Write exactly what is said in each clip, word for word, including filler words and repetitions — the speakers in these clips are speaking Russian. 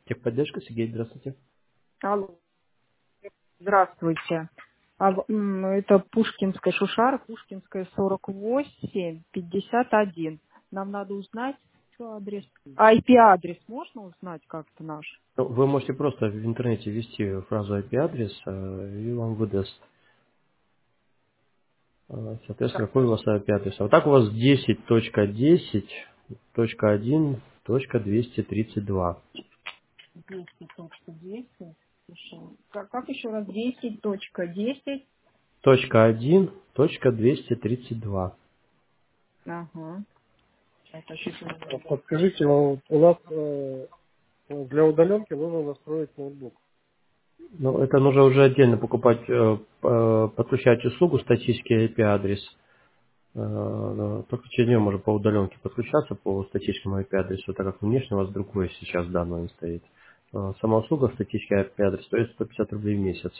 Техподдержка, Сергей, здравствуйте. Алло, здравствуйте. А, в- м, это Пушкинская Шушара, Пушкинская сорок восемь пятьдесят один. Нам надо узнать, что адрес. А I P-адрес можно узнать как-то наш? Ну, Вы можете просто в интернете ввести фразу I P-адрес, э, и вам выдаст, э, соответственно, Так, какой у вас I P-адрес. А вот так у вас десять точка десять точка один точка двести тридцать два. десять точка десять. Слушай, Как, как еще раз? десять точка десять. Точка один точка двести тридцать два. Ага. Сейчас, а чуть А не подскажите, вот у нас э, для удаленки нужно настроить ноутбук. Ну, это нужно уже отдельно покупать, э, э, подключать услугу статический I P-адрес. Э, э, Только через нее можно по удаленке подключаться по статическому I P-адресу, так как внешне у вас другой сейчас данный стоит. Э, Сама услуга статический I P-адрес стоит сто пятьдесят рублей в месяц.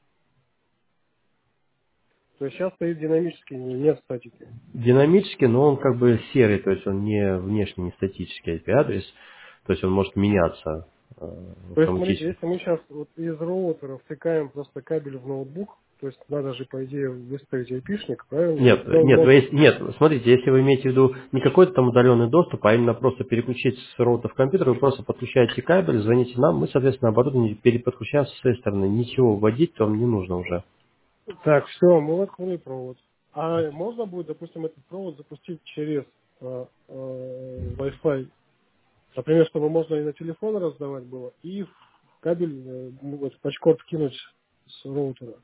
То есть сейчас стоит динамический, нет статики. Динамический, но он как бы серый, то есть он не внешне, не статический I P-адрес, то есть он может меняться э, То есть, смотрите, автоматически. если мы сейчас вот из роутера втыкаем просто кабель в ноутбук, то есть надо же, по идее, выставить айпишник, правильно? Нет, Да, нет, но- вы есть- нет, смотрите, если вы имеете в виду не какой-то там удаленный доступ, а именно просто переключить с роутера в компьютер, вы просто подключаете кабель, звоните нам, мы, соответственно, оборудование переподключаем с своей стороны. Ничего вводить вам не нужно уже. Так, все, мы воткнули провод. А можно будет, допустим, этот провод запустить через э, э, Wi-Fi? Например, чтобы можно и на телефон раздавать было, и в кабель, э, ну, вот, пачкорд вкинуть с роутера.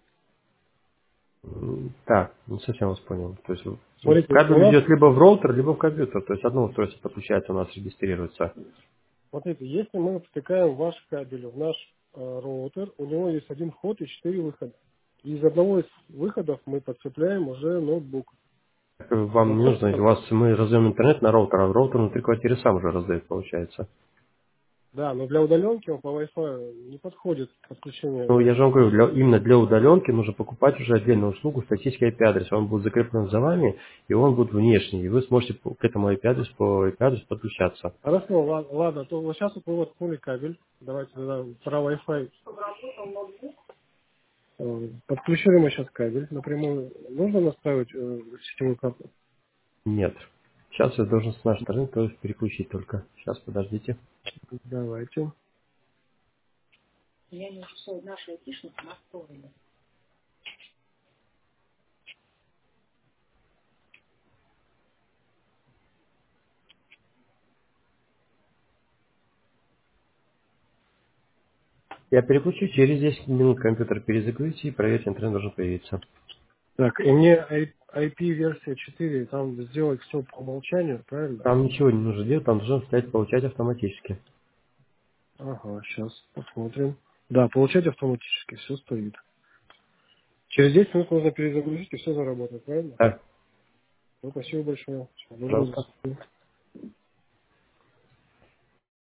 М, Так, не совсем вас понял. То есть вы- Смотрите, у кабель нас, идет либо в роутер, либо в компьютер. То есть одно устройство подключается, у нас регистрируется. смотрите, если мы втыкаем ваш кабель в наш э, роутер, у него есть один вход и четыре выхода. И из одного из выходов мы подцепляем уже ноутбук. Так, э, Вам не нужно, у Соответственно, вас мы раздаем интернет на роутер, а роутер внутри квартиры сам уже раздает, получается. да, но для удаленки он по Wi-Fi не подходит подключение Ну, я же вам Wi-Fi. говорю, для- именно для удаленки нужно покупать уже отдельную услугу статический I P-адрес. Он будет закреплен за вами, и он будет внешний. И вы сможете по- к этому I P-адресу по I P-адресу подключаться. Хорошо, ладно, ладно, то вот сейчас вот мы воткнули кабель. Давайте тогда про Wi-Fi. Э, Подключили мы сейчас кабель напрямую. Нужно настраивать э, сетевую карту? Нет. Сейчас я должен с нашей стороны то есть переключить только. Сейчас, подождите. Давайте. Я не все наши айтишники настроили. Я переключу, через десять минут компьютер перезагрузите и проверьте, интернет должен появиться. Так, и мне ай пи-версия четыре, там сделать все по умолчанию, правильно? Там ничего не нужно делать, там должен стоять получать автоматически. Ага, сейчас посмотрим. Да, получать автоматически, все стоит. Через десять минут нужно перезагрузить, и все заработает, правильно? Так, Ну, спасибо большое. Всё, пожалуйста. доброго